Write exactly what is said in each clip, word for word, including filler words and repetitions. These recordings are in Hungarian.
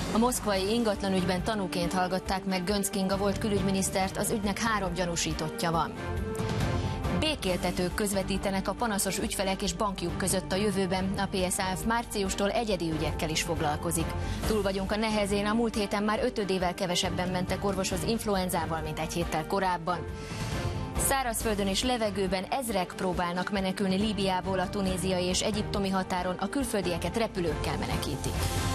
A moszkvai ingatlanügyben tanúként hallgatták meg Göncz Kinga volt külügyminisztert, az ügynek három gyanúsítottja van. Békéltetők közvetítenek a panaszos ügyfelek és bankjuk között a jövőben. A pé es á ef márciustól egyedi ügyekkel is foglalkozik. Túl vagyunk a nehezén, a múlt héten már ötödével kevesebben mentek orvoshoz influenzával, mint egy héttel korábban. Szárazföldön és levegőben ezrek próbálnak menekülni Líbiából a tunéziai és egyiptomi határon, a külföldieket repülőkkel menekítik.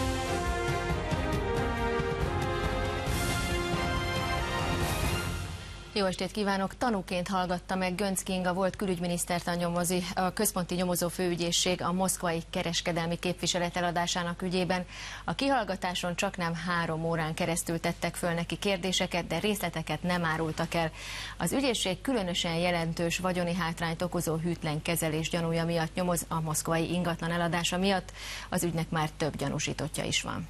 Jó estét kívánok! Tanúként hallgatta meg Göncz Kinga volt külügyminisztert a, nyomozi, a központi nyomozó főügyészség a moszkvai kereskedelmi képviselet eladásának ügyében. A kihallgatáson csaknem három órán keresztül tettek föl neki kérdéseket, de részleteket nem árultak el. Az ügyészség különösen jelentős vagyoni hátrányt okozó hűtlen kezelés gyanúja miatt nyomoz, a moszkvai ingatlan eladása miatt. Az ügynek már több gyanúsítottja is van.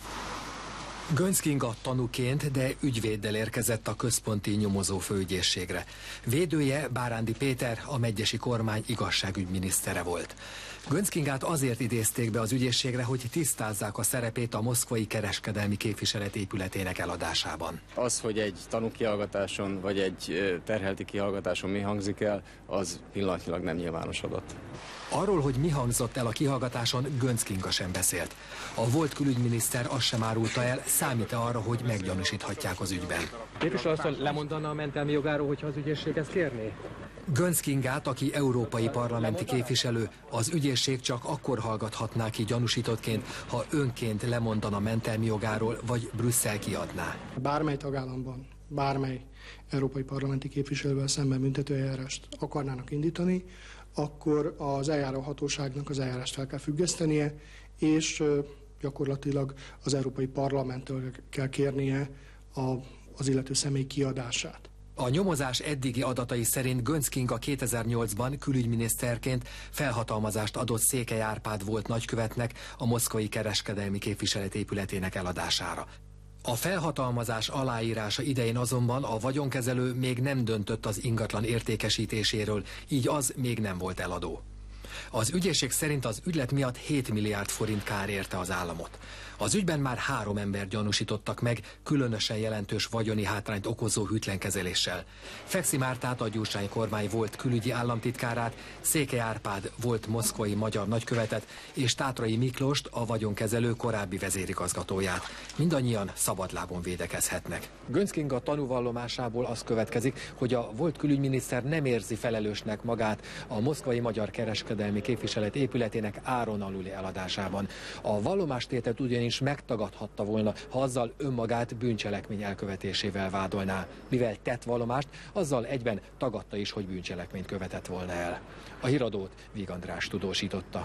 Göncz Kinga tanúként, de ügyvéddel érkezett a központi nyomozó főügyészségre. Védője Bárándi Péter, a megyesi kormány igazságügyminisztere volt. Göncz Kingát azért idézték be az ügyészségre, hogy tisztázzák a szerepét a moszkvai kereskedelmi képviselet épületének eladásában. Az, hogy egy tanúkihallgatáson vagy egy terhelti kihallgatáson mi hangzik el, az pillanatnyilag nem nyilvános adat. Arról, hogy mi hangzott el a kihallgatáson, Göncz Kinga sem beszélt. A volt külügyminiszter azt sem árulta el, számít-e arra, hogy meggyanúsíthatják az ügyben. Képviselő asszony lemondana a mentelmi jogáról, hogyha az ügyészség ezt kérné? Göncz Kingát, aki európai parlamenti képviselő, az ügyészség csak akkor hallgathatná ki gyanúsítottként, ha önként lemondana mentelmi jogáról, vagy Brüsszel kiadná. Bármely tagállamban, bármely európai parlamenti képviselővel szemben büntetőeljárást akarnának indítani, akkor az eljáróhatóságnak az eljárást fel kell függesztenie, és gyakorlatilag az Európai Parlamenttől kell kérnie a, az illető személy kiadását. A nyomozás eddigi adatai szerint Göncz Kinga kétezer-nyolcban külügyminiszterként felhatalmazást adott Székely Árpád volt nagykövetnek a moszkvai kereskedelmi képviselet épületének eladására. A felhatalmazás aláírása idején azonban a vagyonkezelő még nem döntött az ingatlan értékesítéséről, így az még nem volt eladó. Az ügyészség szerint az ügylet miatt hét milliárd forint kár érte az államot. Az ügyben már három ember gyanúsítottak meg különösen jelentős vagyoni hátrányt okozó hűtlenkezeléssel. Fekszi Mártát, a gyurcsány kormány volt külügyi államtitkárát, Székely Árpád volt moszkvai magyar nagykövetet, és Tátrai Miklóst, a vagyonkezelő korábbi vezérigazgatóját. Mindannyian szabadlábon védekezhetnek. Göncz Kinga tanúvallomásából az következik, hogy a volt külügyminiszter nem érzi felelősnek magát a moszkvai magyar kereskedelmi képviselet épületének áron aluli eladásában. A vallomástételt ugyanis megtagadhatta volna, ha azzal önmagát bűncselekmény elkövetésével vádolná. Mivel tett vallomást, azzal egyben tagadta is, hogy bűncselekményt követett volna el. A híradót Víg András tudósította.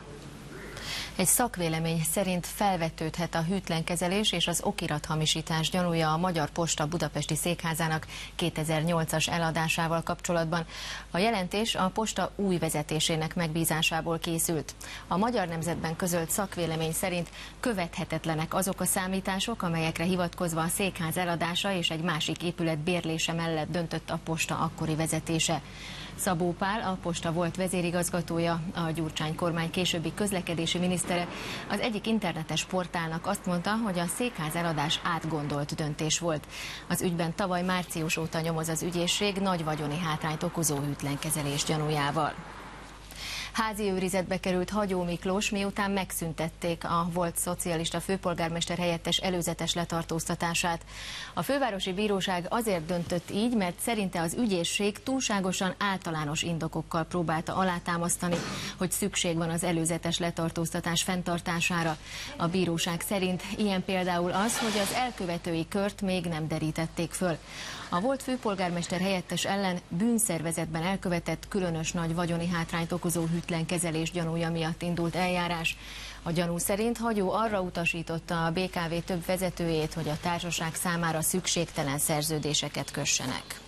Egy szakvélemény szerint felvetődhet a hűtlenkezelés és az okirathamisítás gyanúja a Magyar Posta budapesti székházának kétezer-nyolcas eladásával kapcsolatban. A jelentés a posta új vezetésének megbízásából készült. A Magyar Nemzetben közölt szakvélemény szerint követhetetlenek azok a számítások, amelyekre hivatkozva a székház eladása és egy másik épület bérlése mellett döntött a posta akkori vezetése. Szabó Pál, a posta volt vezérigazgatója, a Gyurcsány kormány későbbi közlekedési minisztere, az egyik internetes portálnak azt mondta, hogy a székház eladás átgondolt döntés volt. Az ügyben tavaly március óta nyomoz az ügyészség nagy vagyoni hátrányt okozó hűtlenkezelés gyanújával. Házi őrizetbe került Hagyó Miklós, miután megszüntették a volt szocialista főpolgármester helyettes előzetes letartóztatását. A fővárosi bíróság azért döntött így, mert szerinte az ügyészség túlságosan általános indokokkal próbálta alátámasztani, hogy szükség van az előzetes letartóztatás fenntartására. A bíróság szerint ilyen például az, hogy az elkövetői kört még nem derítették föl. A volt főpolgármester helyettes ellen bűnszervezetben elkövetett különös nagy vagyoni hátrányt okozó hűtlenkezelés gyanúja miatt indult eljárás. A gyanú szerint Hagyó arra utasította a bé ká vé több vezetőjét, hogy a társaság számára szükségtelen szerződéseket kössenek.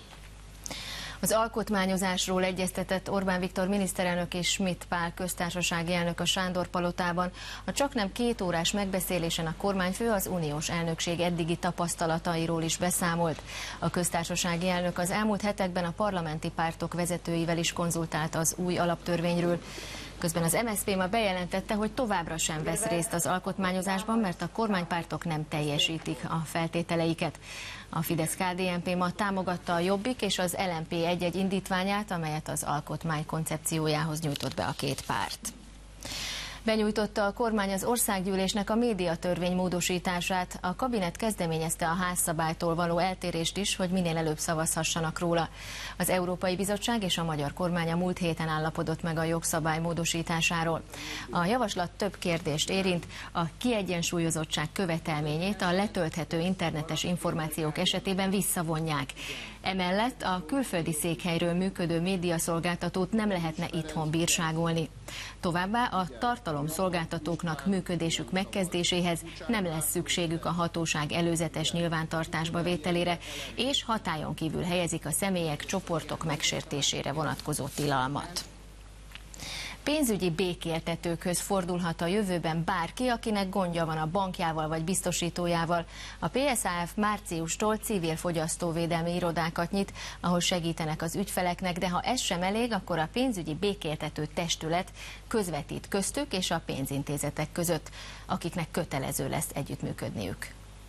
Az alkotmányozásról egyeztetett Orbán Viktor miniszterelnök és Schmidt Pál köztársasági elnök a Sándor palotában. A csaknem két órás megbeszélésen a kormányfő az uniós elnökség eddigi tapasztalatairól is beszámolt. A köztársasági elnök az elmúlt hetekben a parlamenti pártok vezetőivel is konzultált az új alaptörvényről. Közben az em es zé pé ma bejelentette, hogy továbbra sem vesz részt az alkotmányozásban, mert a kormánypártok nem teljesítik a feltételeiket. A Fidesz-ká dé en pé ma támogatta a Jobbik és az el en pé egy-egy indítványát, amelyet az alkotmány koncepciójához nyújtott be a két párt. Benyújtotta a kormány az országgyűlésnek a médiatörvény módosítását. A kabinet kezdeményezte a házszabálytól való eltérést is, hogy minél előbb szavazhassanak róla. Az Európai Bizottság és a magyar kormány a múlt héten állapodott meg a jogszabály módosításáról. A javaslat több kérdést érint, a kiegyensúlyozottság követelményét a letölthető internetes információk esetében visszavonják. Emellett a külföldi székhelyről működő médiaszolgáltatót nem lehetne itthon bírságolni. Továbbá a tartalomszolgáltatóknak működésük megkezdéséhez nem lesz szükségük a hatóság előzetes nyilvántartásba vételére, és hatályon kívül helyezik a személyek, csoportok megsértésére vonatkozó tilalmat. Pénzügyi békéltetőkhöz fordulhat a jövőben bárki, akinek gondja van a bankjával vagy biztosítójával. A pé es á ef márciustól civil fogyasztóvédelmi irodákat nyit, ahol segítenek az ügyfeleknek, de ha ez sem elég, akkor a pénzügyi békéltető testület közvetít köztük és a pénzintézetek között, akiknek kötelező lesz együttműködniük.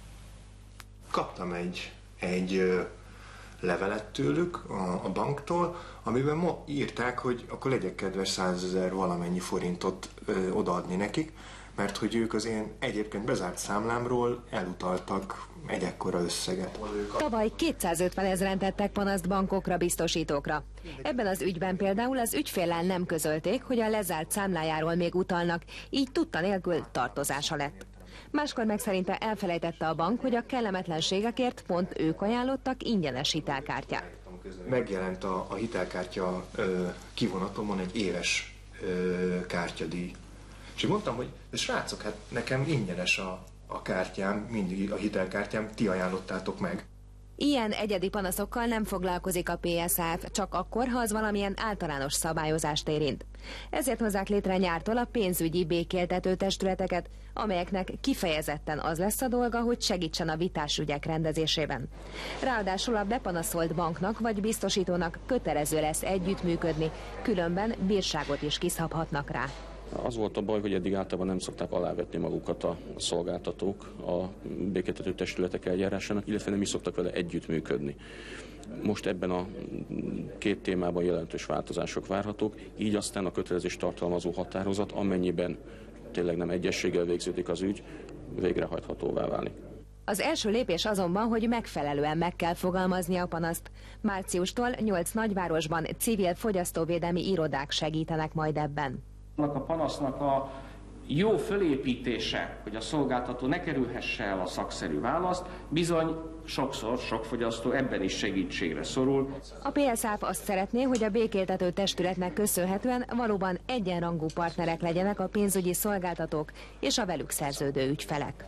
Kaptam egy, egy levelet tőlük, a, a banktól, amiben ma írták, hogy akkor legyek kedves százezer valamennyi forintot ö, odaadni nekik, mert hogy ők az én egyébként bezárt számlámról elutaltak egy ekkora összeget. Tavaly kétszázötven ezeren tettek panaszt bankokra, biztosítókra. Ebben az ügyben például az ügyféllel nem közölték, hogy a lezárt számlájáról még utalnak, így tudta nélkül tartozása lett. Máskor meg szerinte elfelejtette a bank, hogy a kellemetlenségekért pont ők ajánlottak ingyenes hitelkártyát. Megjelent a, a hitelkártya ö, kivonatomon egy éves ö, kártyadíj. És én mondtam, hogy srácok, hát nekem ingyenes a, a kártyám, mindig a hitelkártyám, ti ajánlottátok meg. Ilyen egyedi panaszokkal nem foglalkozik a pé es á ef, csak akkor, ha az valamilyen általános szabályozást érint. Ezért hozzák létre nyártól a pénzügyi békéltető testületeket, amelyeknek kifejezetten az lesz a dolga, hogy segítsen a vitás ügyek rendezésében. Ráadásul a bepanaszolt banknak vagy biztosítónak kötelező lesz együttműködni, különben bírságot is kiszabhatnak rá. Az volt a baj, hogy eddig általában nem szokták alávetni magukat a szolgáltatók a békéltető testületek eljárásának, illetve nem is szoktak vele együttműködni. Most ebben a két témában jelentős változások várhatók, így aztán a kötelezés tartalmazó határozat, amennyiben tényleg nem egyességgel végződik az ügy, végrehajthatóvá válik. Az első lépés azonban, hogy megfelelően meg kell fogalmazni a panaszt. Márciustól nyolc nagyvárosban civil fogyasztóvédelmi irodák segítenek majd ebben. A panasznak a jó fölépítése, hogy a szolgáltató ne kerülhesse el a szakszerű választ, bizony sokszor sok fogyasztó ebben is segítségre szorul. A pé es á ef azt szeretné, hogy a békéltető testületnek köszönhetően valóban egyenrangú partnerek legyenek a pénzügyi szolgáltatók és a velük szerződő ügyfelek.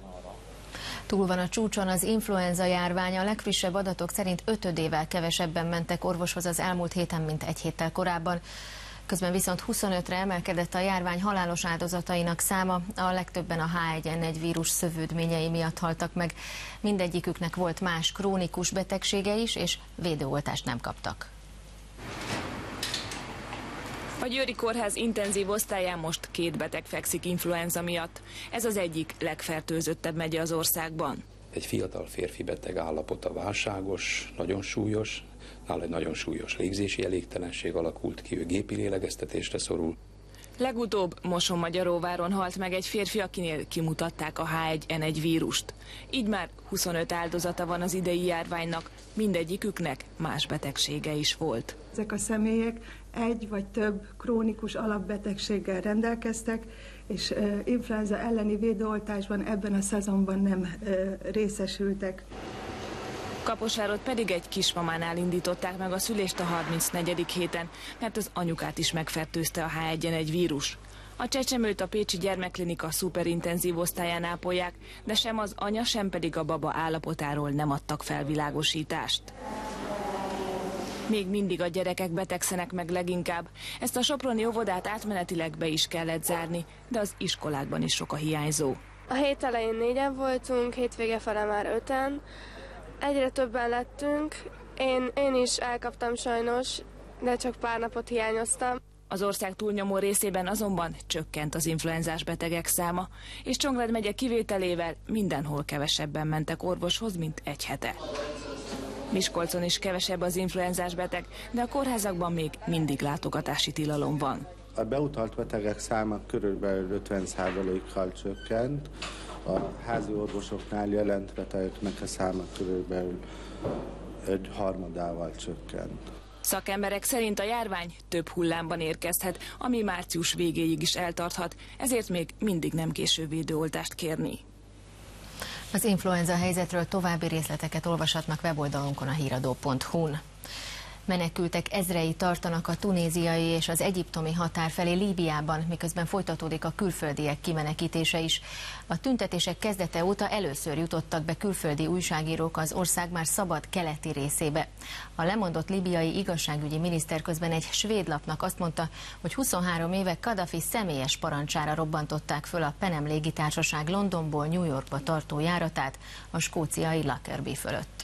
Túl van a csúcson az influenza járvány, a legfrissebb adatok szerint ötödével kevesebben mentek orvoshoz az elmúlt héten, mint egy héttel korábban. Közben viszont huszonötre emelkedett a járvány halálos áldozatainak száma, a legtöbben a há egy en egy vírus szövődményei miatt haltak meg. Mindegyiküknek volt más krónikus betegsége is, és védőoltást nem kaptak. A Győri Kórház intenzív osztályán most két beteg fekszik influenza miatt. Ez az egyik legfertőzöttebb megye az országban. Egy fiatal férfi beteg állapota válságos, nagyon súlyos, nála egy nagyon súlyos légzési elégtelenség alakult ki, ő gépi lélegeztetésre szorul. Legutóbb Mosonmagyaróváron halt meg egy férfi, akinél kimutatták a há egy en egy vírust. Így már huszonöt áldozata van az idei járványnak, mindegyiküknek más betegsége is volt. Ezek a személyek egy vagy több krónikus alapbetegséggel rendelkeztek, és uh, influenza elleni védőoltásban ebben a szezonban nem uh, részesültek. Kaposvárot pedig egy kismamánál indították meg a szülést a harmincnegyedik héten, mert az anyukát is megfertőzte a há egy en egy vírus. A csecsemőt a pécsi gyermekklinika szuperintenzív osztályán ápolják, de sem az anya, sem pedig a baba állapotáról nem adtak felvilágosítást. Még mindig a gyerekek betegszenek meg leginkább. Ezt a soproni óvodát átmenetileg be is kellett zárni, de az iskolákban is sok a hiányzó. A hét elején négyen voltunk, hétvége fele már öten. Egyre többen lettünk. Én, én is elkaptam sajnos, de csak pár napot hiányoztam. Az ország túlnyomó részében azonban csökkent az influenzás betegek száma, és Csongrád megye kivételével mindenhol kevesebben mentek orvoshoz, mint egy hete. Miskolcon is kevesebb az influenzás beteg, de a kórházakban még mindig látogatási tilalom van. A beutalt betegek száma körülbelül ötven százalékkal csökkent, a házi orvosoknál jelent betegeknek a száma körülbelül egy harmadával csökkent. Szakemberek szerint a járvány több hullámban érkezhet, ami március végéig is eltarthat, ezért még mindig nem késő védőoltást kérni. Az influenza helyzetről további részleteket olvashatnak weboldalunkon, a híradó pont hu-n. Menekültek ezrei tartanak a tunéziai és az egyiptomi határ felé Líbiában, miközben folytatódik a külföldiek kimenekítése is. A tüntetések kezdete óta először jutottak be külföldi újságírók az ország már szabad keleti részébe. A lemondott líbiai igazságügyi miniszter közben egy svéd lapnak azt mondta, hogy huszonhárom éve Kadhafi személyes parancsára robbantották föl a Penem légitársaság Londonból New Yorkba tartó járatát a skóciai Lockerbie fölött.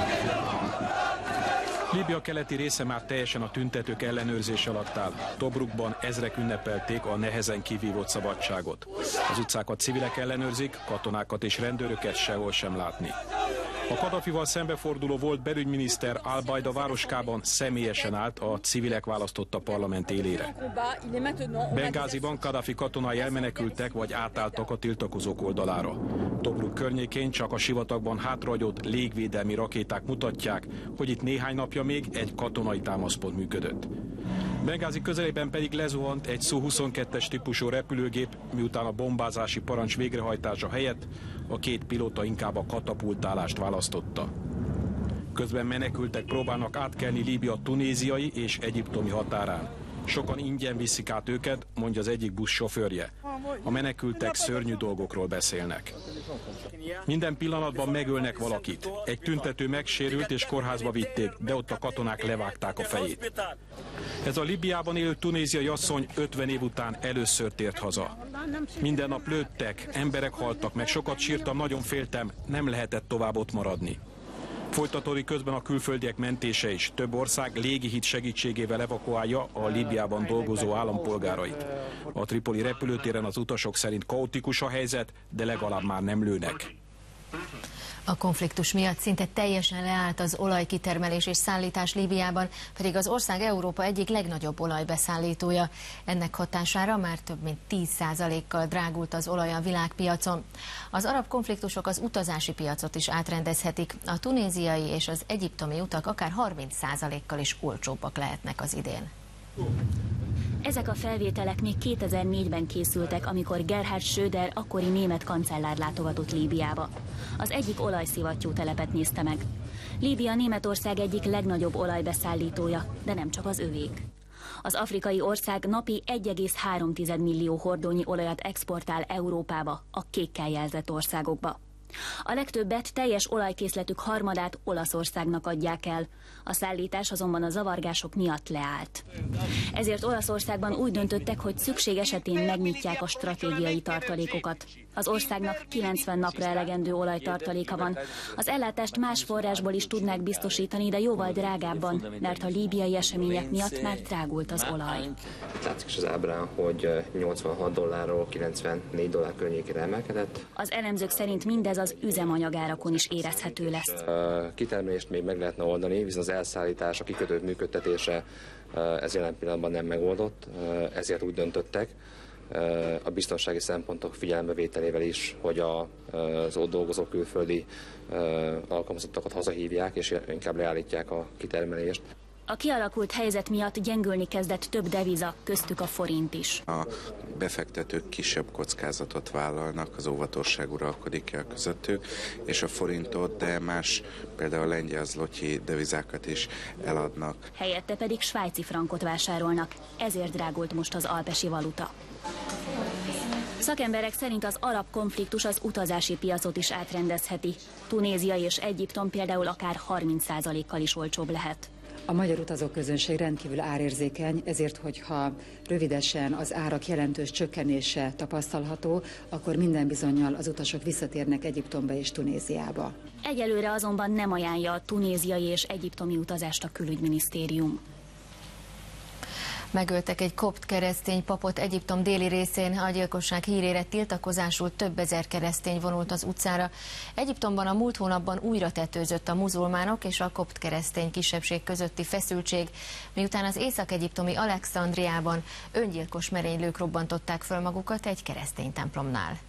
Líbia keleti része már teljesen a tüntetők ellenőrzés alatt áll. Tobrukban ezrek ünnepelték a nehezen kivívott szabadságot. Az utcákat civilek ellenőrzik, katonákat és rendőröket sehol sem látni. A Kadhafival szembeforduló volt belügyminiszter Al-Baida városkában személyesen állt a civilek választotta parlament élére. Bengáziban Kadhafi katonái elmenekültek vagy átálltak a tiltakozók oldalára. Tobruk környékén csak a sivatagban hátrahagyott légvédelmi rakéták mutatják, hogy itt néhány napja még egy katonai támaszpont működött. Bengázi közelében pedig lezuhant egy Su huszonkettes típusú repülőgép, miután a bombázási parancs végrehajtása helyett a két pilóta inkább a katapultálást választotta. Közben menekültek próbálnak átkelni Líbia tunéziai és egyiptomi határán. Sokan ingyen viszik át őket, mondja az egyik busz sofőrje. A menekültek szörnyű dolgokról beszélnek. Minden pillanatban megölnek valakit. Egy tüntető megsérült és kórházba vitték, de ott a katonák levágták a fejét. Ez a Líbiában élő tunéziai asszony ötven év után először tért haza. Minden nap lőttek, emberek haltak meg, sokat sírtam, nagyon féltem, nem lehetett tovább ott maradni. Folytatódik közben a külföldiek mentése is. Több ország légihíd segítségével evakuálja a Líbiában dolgozó állampolgárait. A Tripoli repülőtéren az utasok szerint kaotikus a helyzet, de legalább már nem lőnek. A konfliktus miatt szinte teljesen leállt az olajkitermelés és szállítás Líbiában, pedig az ország Európa egyik legnagyobb olajbeszállítója. Ennek hatására már több mint tíz százalékkal drágult az olaj a világpiacon. Az arab konfliktusok az utazási piacot is átrendezhetik. A tunéziai és az egyiptomi utak akár harminc százalékkal is olcsóbbak lehetnek az idén. Ezek a felvételek még kétezer-négyben készültek, amikor Gerhard Schröder akkori német kancellár látogatott Líbiába. Az egyik olajszivattyú telepet nézte meg. Líbia Németország egyik legnagyobb olajbeszállítója, de nem csak az övék. Az afrikai ország napi egy egész három millió hordónyi olajat exportál Európába, a kékkel jelzett országokba. A legtöbbet, teljes olajkészletük harmadát Olaszországnak adják el. A szállítás azonban a zavargások miatt leállt. Ezért Olaszországban úgy döntöttek, hogy szükség esetén megnyitják a stratégiai tartalékokat. Az országnak kilencven napra elegendő olajtartaléka van. Az ellátást más forrásból is tudnák biztosítani, de jóval drágábban, mert a líbiai események miatt már drágult az olaj. Itt látszik is az ábrán, hogy nyolcvanhat dollárról kilencvennégy dollár környékére emelkedett. Az elemzők szerint mindez az üzemanyagárakon is érezhető lesz. A kitermelést még meg lehetne oldani, viszont az elszállítás, a kikötők működtetése ez jelen pillanatban nem megoldott, ezért úgy döntöttek a biztonsági szempontok figyelembevételével is, hogy az ott dolgozó külföldi alkalmazottakat hazahívják, és inkább leállítják a kitermelést. A kialakult helyzet miatt gyengülni kezdett több deviza, köztük a forint is. A befektetők kisebb kockázatot vállalnak, az óvatosság uralkodik el közöttük, és a forintot, de más, például a lengyel zlotyi devizákat is eladnak. Helyette pedig svájci frankot vásárolnak, ezért drágult most az alpesi valuta. Szakemberek szerint az arab konfliktus az utazási piacot is átrendezheti. Tunézia és Egyiptom például akár harminc százalékkal is olcsóbb lehet. A magyar utazóközönség rendkívül árérzékeny, ezért, hogyha rövidesen az árak jelentős csökkenése tapasztalható, akkor minden bizonnyal az utasok visszatérnek Egyiptomba és Tunéziába. Egyelőre azonban nem ajánlja a tunéziai és egyiptomi utazást a külügyminisztérium. Megöltek egy kopt keresztény papot Egyiptom déli részén, a gyilkosság hírére tiltakozásul több ezer keresztény vonult az utcára. Egyiptomban a múlt hónapban újra tetőzött a muzulmánok és a kopt keresztény kisebbség közötti feszültség, miután az észak-egyiptomi Alexandriában öngyilkos merénylők robbantották föl magukat egy keresztény templomnál.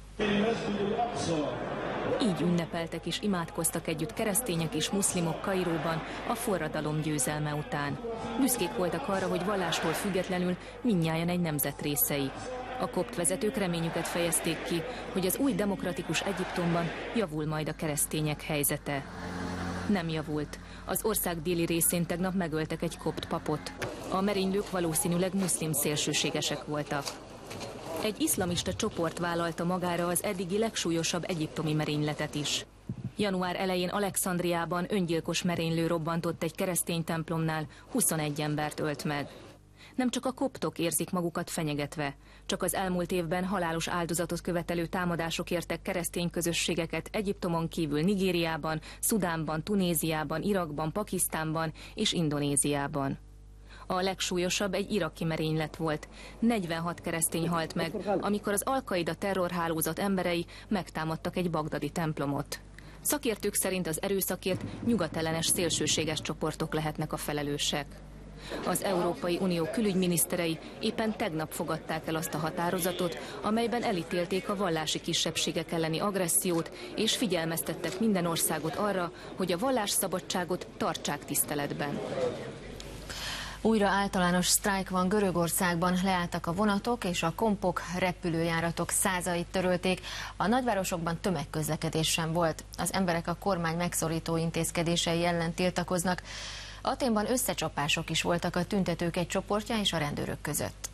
Így ünnepeltek és imádkoztak együtt keresztények és muszlimok Kairóban a forradalom győzelme után. Büszkék voltak arra, hogy vallástól függetlenül mindnyájan egy nemzet részei. A kopt vezetők reményüket fejezték ki, hogy az új demokratikus Egyiptomban javul majd a keresztények helyzete. Nem javult. Az ország déli részén tegnap megöltek egy kopt papot. A merénylők valószínűleg muszlim szélsőségesek voltak. Egy iszlamista csoport vállalta magára az eddigi legsúlyosabb egyiptomi merényletet is. Január elején Alexandriában öngyilkos merénylő robbantott egy keresztény templomnál, huszonegy embert ölt meg. Nem csak a koptok érzik magukat fenyegetve, csak az elmúlt évben halálos áldozatot követelő támadások értek keresztény közösségeket Egyiptomon kívül Nigériában, Szudánban, Tunéziában, Irakban, Pakisztánban és Indonéziában. A legsúlyosabb egy iraki merénylet volt. negyvenhat keresztény halt meg, amikor az Al-Qaida terrorhálózat emberei megtámadtak egy bagdadi templomot. Szakértők szerint az erőszakért nyugatellenes szélsőséges csoportok lehetnek a felelősek. Az Európai Unió külügyminiszterei éppen tegnap fogadták el azt a határozatot, amelyben elítélték a vallási kisebbségek elleni agressziót, és figyelmeztettek minden országot arra, hogy a vallásszabadságot tartsák tiszteletben. Újra általános sztrájk van Görögországban, leálltak a vonatok és a kompok repülőjáratok százait törölték. A nagyvárosokban tömegközlekedés sem volt. Az emberek a kormány megszorító intézkedései ellen tiltakoznak. Athénban összecsapások is voltak a tüntetők egy csoportja és a rendőrök között.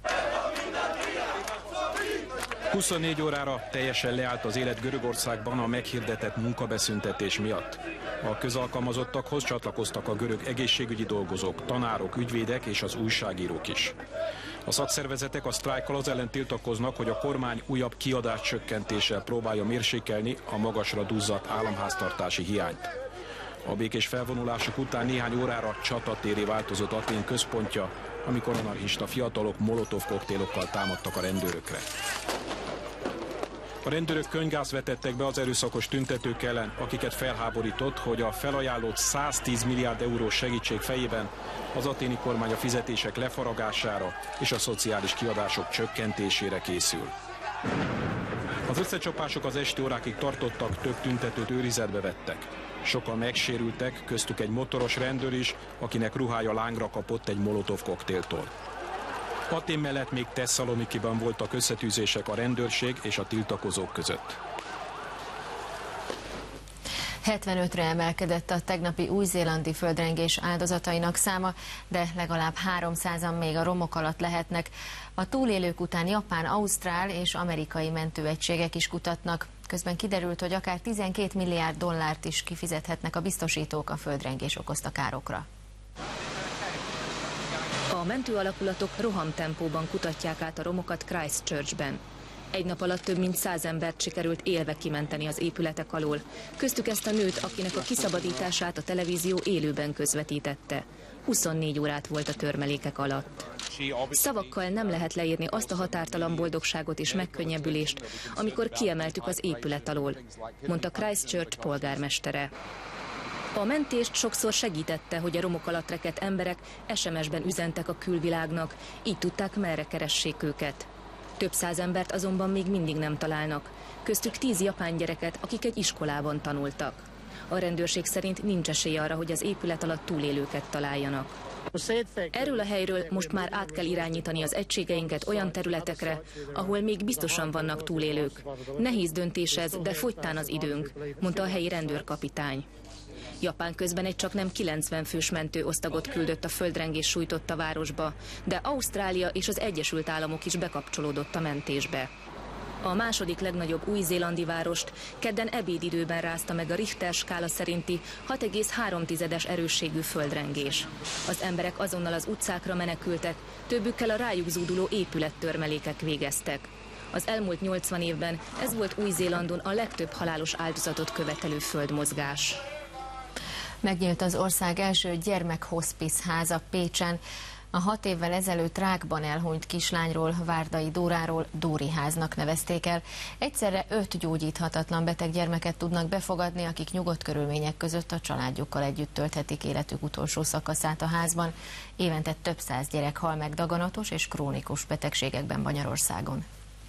huszonnégy órára teljesen leállt az élet Görögországban a meghirdetett munkabeszüntetés miatt. A közalkalmazottakhoz csatlakoztak a görög egészségügyi dolgozók, tanárok, ügyvédek és az újságírók is. A szakszervezetek a sztrájkkal az ellen tiltakoznak, hogy a kormány újabb kiadáscsökkentéssel próbálja mérsékelni a magasra duzzadt államháztartási hiányt. A békés felvonulások után néhány órára csatatérré változott Athén központja, amikor anarchista fiatalok molotov koktélokkal támadtak a rendőrökre. A rendőrök könyvgázt vetettek be az erőszakos tüntetők ellen, akiket felháborított, hogy a felajánlott száztíz milliárd eurós segítség fejében az athéni kormány a fizetések lefaragására és a szociális kiadások csökkentésére készül. Az összecsapások az esti órákig tartottak, több tüntetőt őrizetbe vettek. Sokan megsérültek, köztük egy motoros rendőr is, akinek ruhája lángra kapott egy molotov koktéltól. Athén mellett még Tesszalonikiban voltak összetűzések a rendőrség és a tiltakozók között. hetvenötre emelkedett a tegnapi új-zélandi földrengés áldozatainak száma, de legalább háromszázan még a romok alatt lehetnek. A túlélők után japán, ausztrál és amerikai mentőegységek is kutatnak. Közben kiderült, hogy akár tizenkét milliárd dollárt is kifizethetnek a biztosítók a földrengés okozta károkra. A mentőalakulatok rohamtempóban kutatják át a romokat Christchurchben. Egy nap alatt több mint száz embert sikerült élve kimenteni az épületek alól. Köztük ezt a nőt, akinek a kiszabadítását a televízió élőben közvetítette. huszonnégy órát volt a törmelékek alatt. Szavakkal nem lehet leírni azt a határtalan boldogságot és megkönnyebbülést, amikor kiemeltük az épület alól, mondta Christchurch polgármestere. A mentést sokszor segítette, hogy a romok alatt rekedt emberek es em es-ben üzentek a külvilágnak, így tudták, merre keressék őket. Több száz embert azonban még mindig nem találnak, köztük tíz japán gyereket, akik egy iskolában tanultak. A rendőrség szerint nincs esély arra, hogy az épület alatt túlélőket találjanak. Erről a helyről most már át kell irányítani az egységeinket olyan területekre, ahol még biztosan vannak túlélők. Nehéz döntés ez, de fogytán az időnk, mondta a helyi rendőrkapitány. Japán közben egy csaknem kilencven fős mentőosztagot küldött a földrengés sújtotta városba, de Ausztrália és az Egyesült Államok is bekapcsolódott a mentésbe. A második legnagyobb új-zélandi várost kedden ebédidőben rázta meg a Richter skála szerinti hat egész három erősségű földrengés. Az emberek azonnal az utcákra menekültek, többükkel a rájuk zúduló épülettörmelékek végeztek. Az elmúlt nyolcvan évben ez volt Új-Zélandon a legtöbb halálos áldozatot követelő földmozgás. Megnyílt az ország első gyermekhospice háza Pécsen. A hat évvel ezelőtt rákban elhunyt kislányról, Várdai Dóráról Dóri háznak nevezték el. Egyszerre öt gyógyíthatatlan beteg gyermeket tudnak befogadni, akik nyugodt körülmények között a családjukkal együtt tölthetik életük utolsó szakaszát a házban. Évente több száz gyerek hal meg daganatos és krónikus betegségekben Magyarországon.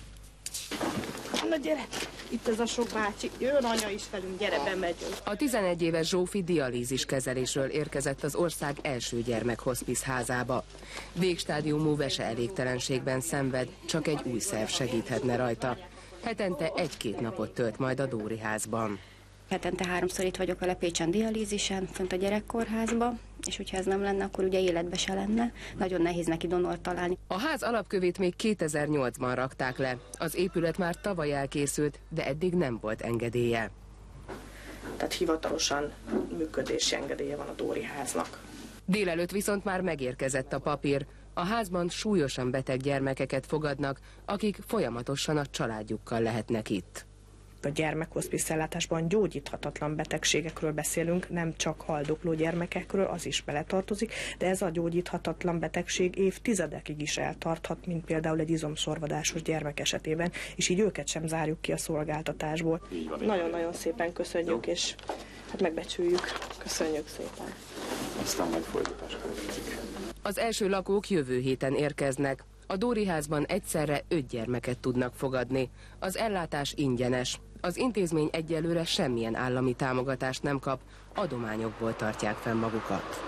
Na gyere, itt ez a sok bácsi, jön anya is velünk, gyere, bemegyünk. A tizenegy éves Zsófi dialízis kezelésről érkezett az ország első gyermekhoszpisz házába. Végstádiumú veseelégtelenségben szenved, csak egy új szerv segíthetne rajta. Hetente egy-két napot tölt majd a Dóri házban. Hetente háromszor itt vagyok vele Pécsen dialízisen, fönt a gyerekkorházba, és hogyha ez nem lenne, akkor ugye életbe se lenne. Nagyon nehéz neki donort találni. A ház alapkövét még kétezer-nyolcban rakták le. Az épület már tavaly elkészült, de eddig nem volt engedélye. Tehát hivatalosan működési engedélye van a Dóri háznak. Délelőtt viszont már megérkezett a papír. A házban súlyosan beteg gyermekeket fogadnak, akik folyamatosan a családjukkal lehetnek itt. A gyermekhoszpisz ellátásban gyógyíthatatlan betegségekről beszélünk, nem csak haldokló gyermekekről, az is beletartozik, de ez a gyógyíthatatlan betegség évtizedekig is eltarthat, mint például egy izomszorvadásos gyermek esetében, és így őket sem zárjuk ki a szolgáltatásból. Nagyon-nagyon szépen köszönjük, és hát megbecsüljük. Köszönjük szépen. Aztán majd folytatás következik. Az első lakók jövő héten érkeznek. A Dóri házban egyszerre öt gyermeket tudnak fogadni. Az ellátás ingyenes. Az intézmény egyelőre semmilyen állami támogatást nem kap, adományokból tartják fenn magukat.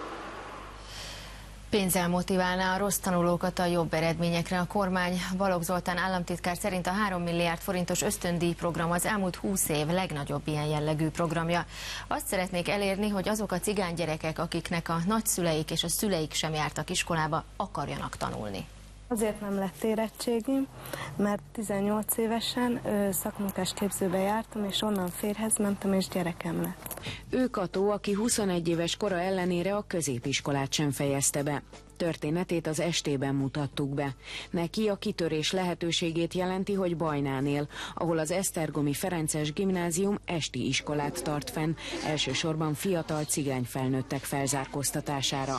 Pénzzel motiválná a rossz tanulókat a jobb eredményekre a kormány. Balogh Zoltán államtitkár szerint a három milliárd forintos ösztöndíj program az elmúlt húsz év legnagyobb ilyen jellegű programja. Azt szeretnék elérni, hogy azok a cigánygyerekek, akiknek a nagyszüleik és a szüleik sem jártak iskolába, akarjanak tanulni. Azért nem lett érettségim, mert tizennyolc évesen szakmunkásképzőbe jártam, és onnan férjhez mentem, és gyerekem lett. Ő Kató, aki huszonegy éves kora ellenére a középiskolát sem fejezte be. Történetét az estében mutattuk be. Neki a kitörés lehetőségét jelenti, hogy Bajnán él, ahol az Esztergomi Ferences Gimnázium esti iskolát tart fenn, elsősorban fiatal cigány felnőttek felzárkóztatására.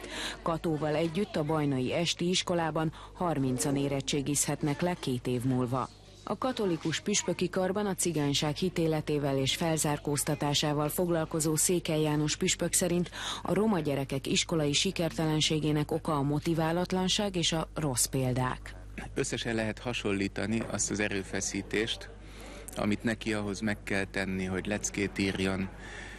Katóval együtt a bajnai esti iskolában harmincan érettségizhetnek le két év múlva. A katolikus püspöki karban a cigányság hitéletével és felzárkóztatásával foglalkozó Székely János püspök szerint a roma gyerekek iskolai sikertelenségének oka a motiválatlanság és a rossz példák. Összesen lehet hasonlítani azt az erőfeszítést, amit neki ahhoz meg kell tenni, hogy leckét írjon,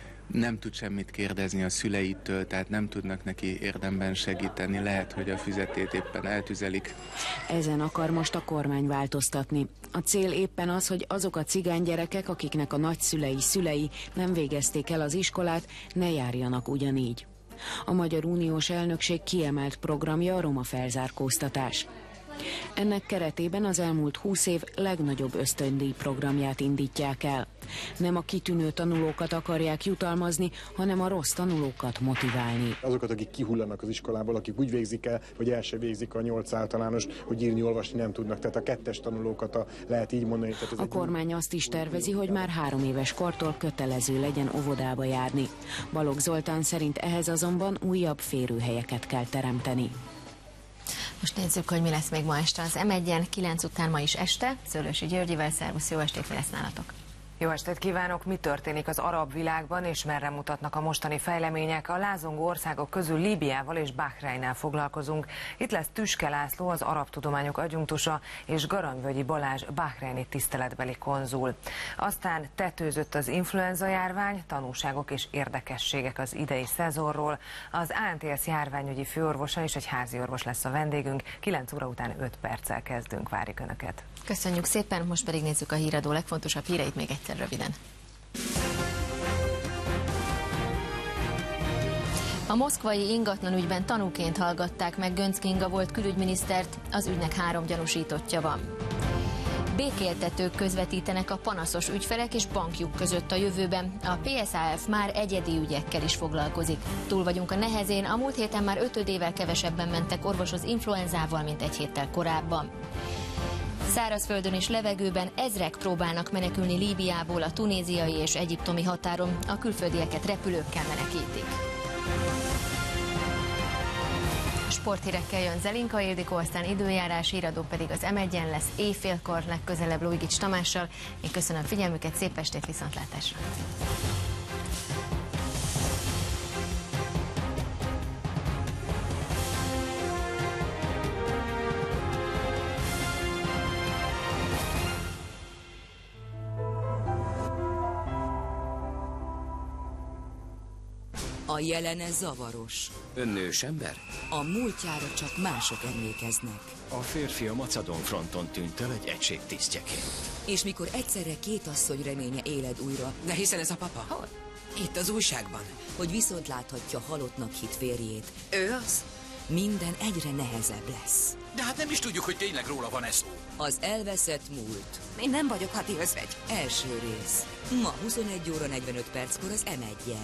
nem tud semmit kérdezni a szüleitől, tehát nem tudnak neki érdemben segíteni, lehet, hogy a füzetét éppen eltüzelik. Ezen akar most a kormány változtatni. A cél éppen az, hogy azok a cigánygyerekek, akiknek a nagyszülei szülei nem végezték el az iskolát, ne járjanak ugyanígy. A Magyar Uniós Elnökség kiemelt programja a roma felzárkóztatás. Ennek keretében az elmúlt húsz év legnagyobb ösztöndíj programját indítják el. Nem a kitűnő tanulókat akarják jutalmazni, hanem a rossz tanulókat motiválni. Azokat, akik kihullanak az iskolából, akik úgy végzik el, hogy el se végzik a nyolc általános, hogy írni, olvasni nem tudnak. Tehát a kettes tanulókat a, lehet így mondani. Tehát a kormány azt is tervezi, hogy már három éves kortól kötelező legyen óvodába járni. Balogh Zoltán szerint ehhez azonban újabb férőhelyeket kell teremteni. Most nézzük, hogy mi lesz még ma este. Az em egyen kilenc után ma is este. Szőlősi Györgyivel, szervusz, jó estét, mi lesz nálatok? Jó estét kívánok! Mi történik az arab világban, és merre mutatnak a mostani fejlemények? A lázongó országok közül Líbiával és Bahreinnel foglalkozunk. Itt lesz Tüske László, az arab tudományok adjunktusa, és Garamvölgyi Balázs, bahreini tiszteletbeli konzul. Aztán tetőzött az influenza járvány, tanulságok és érdekességek az idei szezonról. Az á en té es járványügyi főorvosa és egy házi orvos lesz a vendégünk. kilenc óra után öt perccel kezdünk, várjuk Önöket. Köszönjük szépen, most pedig nézzük a híradó legfontosabb híreit még egyszer röviden. A moszkvai ingatlanügyben tanúként hallgatták meg Göncz Kinga volt külügyminisztert, az ügynek három gyanúsítottja van. Békéltetők közvetítenek a panaszos ügyfelek és bankjuk között a jövőben. A pé es á ef már egyedi ügyekkel is foglalkozik. Túl vagyunk a nehezén, a múlt héten már ötödével kevesebben mentek orvoshoz influenzával, mint egy héttel korábban. Szárazföldön és levegőben ezrek próbálnak menekülni Líbiából a tunéziai és egyiptomi határon, a külföldieket repülőkkel menekítik. sporthírekkel jön Zelinka Ildikó, aztán időjárás, híradó pedig az em egyen lesz éjfélkor, legközelebb Luigics Tamással. Én köszönöm figyelmüket, szép estét, viszontlátásra! A jelene zavaros. Ön nős ember? A múltjára csak mások emlékeznek. A férfi a Macedón fronton tűnt el egy egység tisztjeként. És mikor egyszerre két asszony reménye éled újra... De hiszen ez a papa? Hol? Itt az újságban. Hogy viszont láthatja halottnak hit férjét. Ő az? Minden egyre nehezebb lesz. De hát nem is tudjuk, hogy tényleg róla van ez szó. Az elveszett múlt. Én nem vagyok hati özvegy. Első rész. Ma huszonegy óra negyvenöt perckor az em egyen.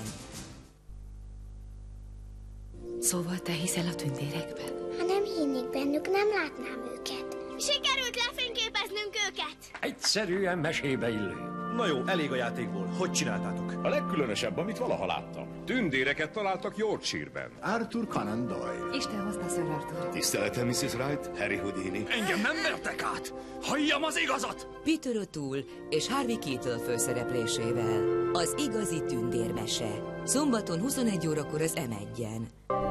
Szóval te hiszel a tündérekben? Ha nem hinnék bennük, nem látnám őket. Sikerült lefényképeznünk őket! Egyszerűen mesébe illő. Na jó, elég a játékból. Hogy csináltátok? A legkülönösebb, amit valaha láttam. Tündéreket találtak Yorkshire-ben. Arthur Conan Doyle. Isten hozta, Sir Arthur. Tiszteletem, missziz Wright, Harry Houdini. Engem nem vertek át! Halljam az igazat! Peter O'Toole és Harvey Keitel főszereplésével. Az igazi tündérmese. Szombaton huszonegy órakor az em egyen.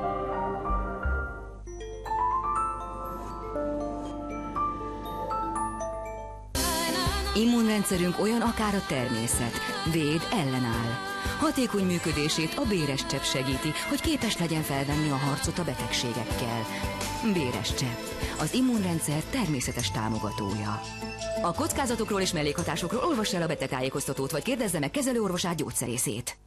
Immunrendszerünk olyan, akár a természet. Véd, ellenáll. Hatékony működését a béres csepp segíti, hogy képes legyen felvenni a harcot a betegségekkel. Béres csepp. Az immunrendszer természetes támogatója. A kockázatokról és mellékhatásokról olvassa el a betegtájékoztatót, vagy kérdezze meg kezelőorvosát, gyógyszerészét.